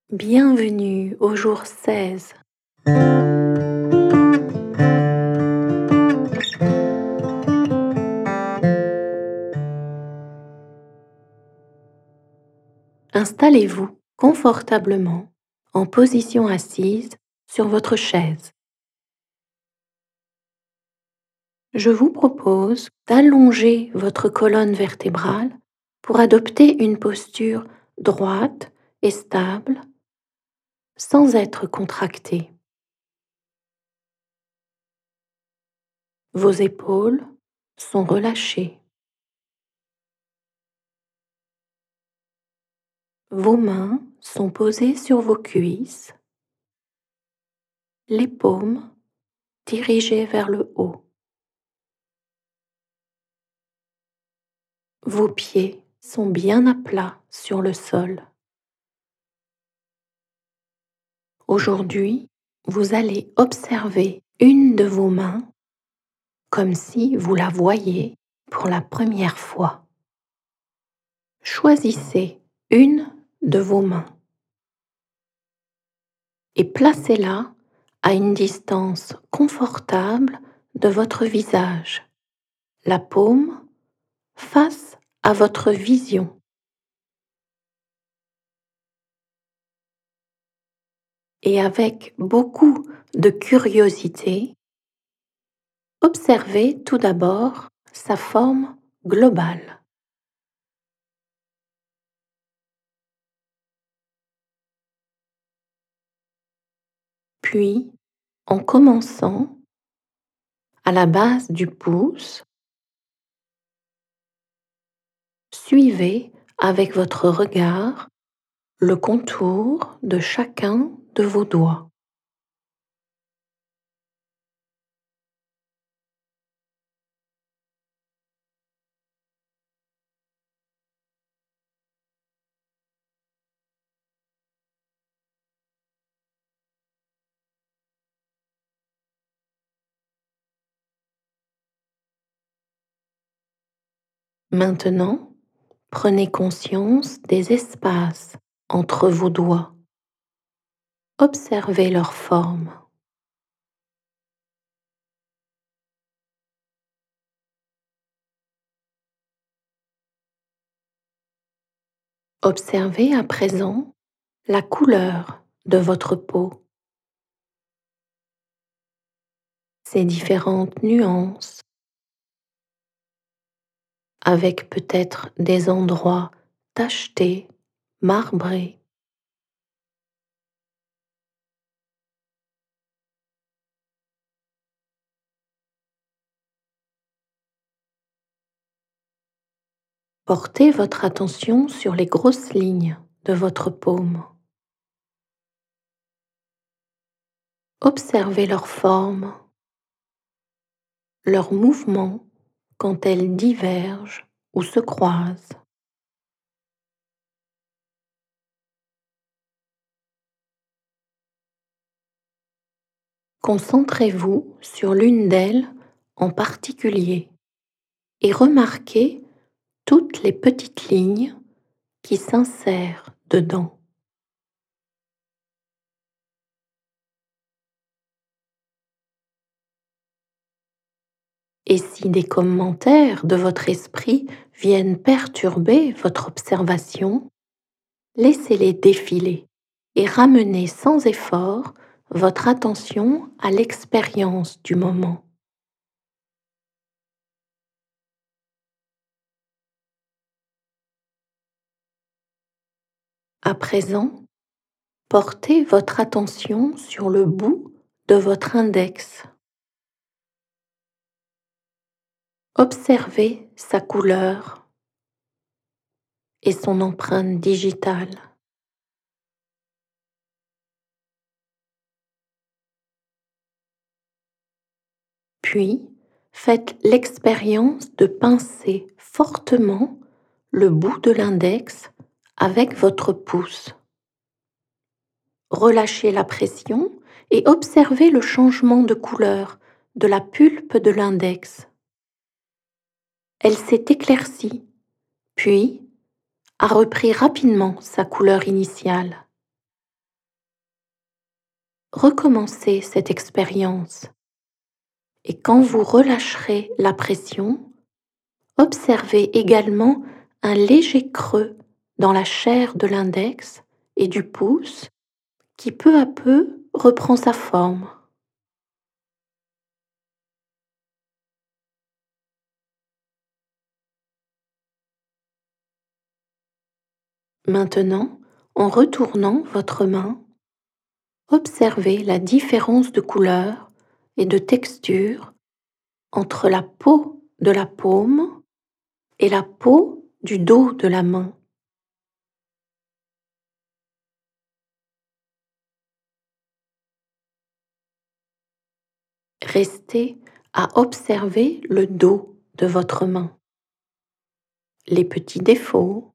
Bienvenue au jour 16. Installez-vous confortablement en position assise sur votre chaise. Je vous propose d'allonger votre colonne vertébrale pour adopter une posture droite et stable sans être contractée. Vos épaules sont relâchées. Vos mains sont posées sur vos cuisses, les paumes dirigées vers le haut. Vos pieds sont bien à plat sur le sol. Aujourd'hui, vous allez observer une de vos mains comme si vous la voyiez pour la première fois. Choisissez une de vos mains et placez-la à une distance confortable de votre visage, la paume face à votre vision. Et avec beaucoup de curiosité, observez tout d'abord sa forme globale. Puis, en commençant à la base du pouce, suivez avec votre regard le contour de chacun de vos doigts. Maintenant, prenez conscience des espaces entre vos doigts. Observez leur forme. Observez à présent la couleur de votre peau, ses différentes nuances, avec peut-être des endroits tachetés, marbrés. Portez votre attention sur les grosses lignes de votre paume. Observez leur forme, leurs mouvements quand elles divergent ou se croisent. Concentrez-vous sur l'une d'elles en particulier et remarquez toutes les petites lignes qui s'insèrent dedans. Et si des commentaires de votre esprit viennent perturber votre observation, laissez-les défiler et ramenez sans effort votre attention à l'expérience du moment. À présent, portez votre attention sur le bout de votre index. Observez sa couleur et son empreinte digitale. Puis, faites l'expérience de pincer fortement le bout de l'index avec votre pouce. Relâchez la pression et observez le changement de couleur de la pulpe de l'index. Elle s'est éclaircie, puis a repris rapidement sa couleur initiale. Recommencez cette expérience et quand vous relâcherez la pression, observez également un léger creux dans la chair de l'index et du pouce qui peu à peu reprend sa forme. Maintenant, en retournant votre main, observez la différence de couleur et de texture entre la peau de la paume et la peau du dos de la main. Restez à observer le dos de votre main, les petits défauts,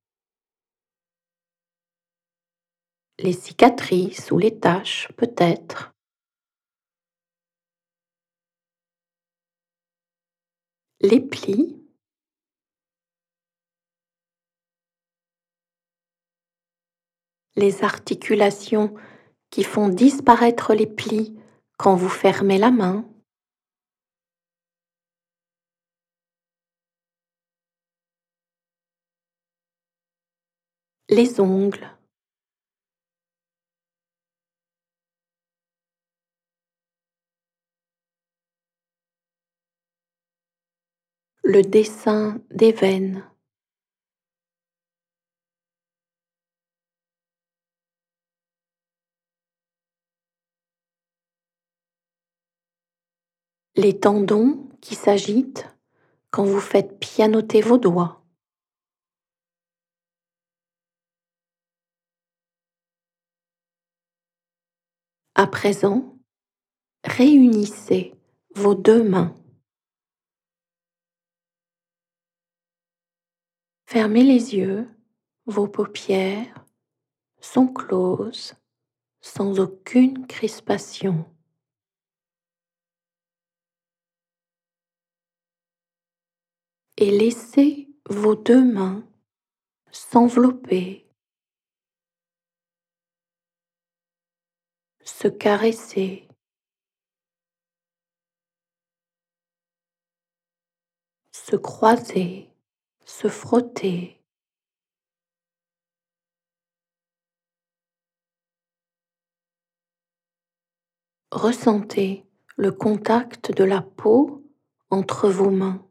les cicatrices ou les taches peut-être, les plis, les articulations qui font disparaître les plis quand vous fermez la main, les ongles, le dessin des veines, les tendons qui s'agitent quand vous faites pianoter vos doigts. À présent, réunissez vos deux mains. Fermez les yeux, vos paupières sont closes, sans aucune crispation. Et laissez vos deux mains s'envelopper, se caresser, se croiser, se frotter. Ressentez le contact de la peau entre vos mains,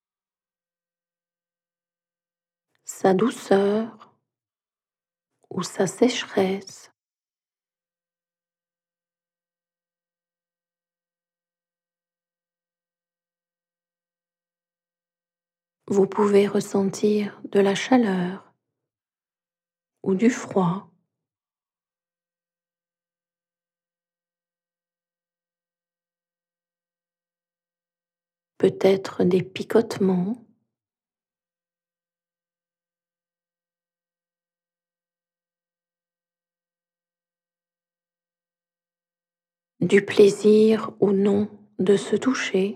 sa douceur ou sa sécheresse. Vous pouvez ressentir de la chaleur ou du froid, peut-être des picotements, du plaisir ou non de se toucher.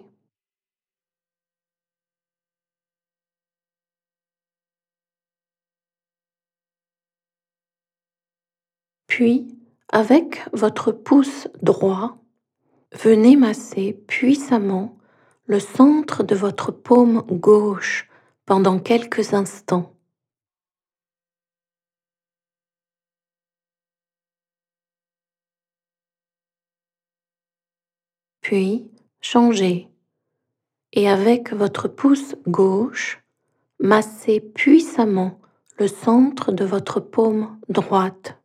Puis, avec votre pouce droit, venez masser puissamment le centre de votre paume gauche pendant quelques instants. Puis, changez et avec votre pouce gauche, massez puissamment le centre de votre paume droite.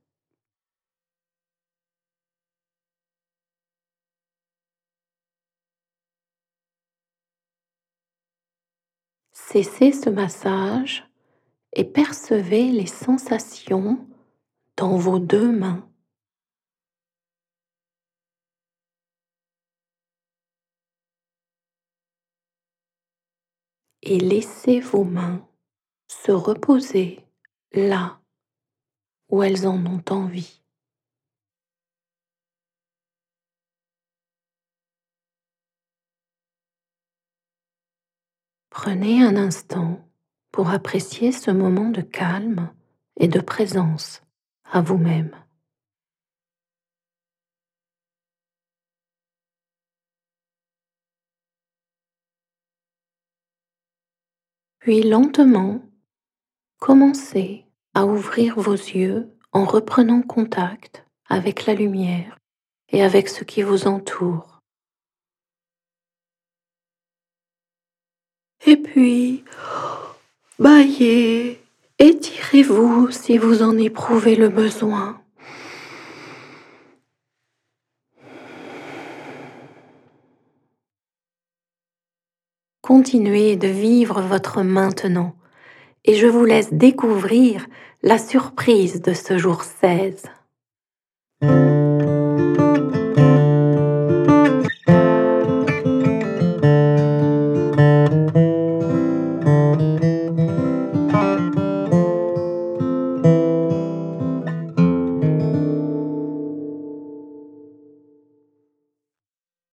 Cessez ce massage et percevez les sensations dans vos deux mains. Et laissez vos mains se reposer là où elles en ont envie. Prenez un instant pour apprécier ce moment de calme et de présence à vous-même. Puis lentement, commencez à ouvrir vos yeux en reprenant contact avec la lumière et avec ce qui vous entoure. Et puis, bâillez, étirez-vous si vous en éprouvez le besoin. Continuez de vivre votre maintenant et je vous laisse découvrir la surprise de ce jour 16.